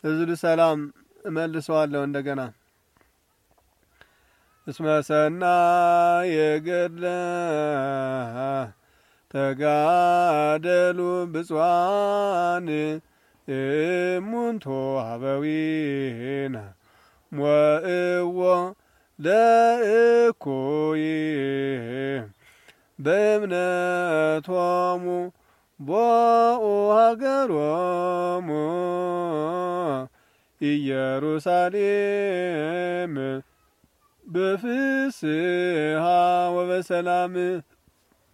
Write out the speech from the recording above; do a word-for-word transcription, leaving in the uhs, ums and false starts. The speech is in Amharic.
እዝል ሰላም እመልሰዋለሁ እንደገና እስመ ሰናይ የገድለ ተጋደሉ ብፁዓን እሙንቶ አበዊነ ሞእዎ ለእኩይ በእምነቶሙ ቦኡ ሀገሮሙ ኢየሩሳሌም በፍስሐ ወበሰላም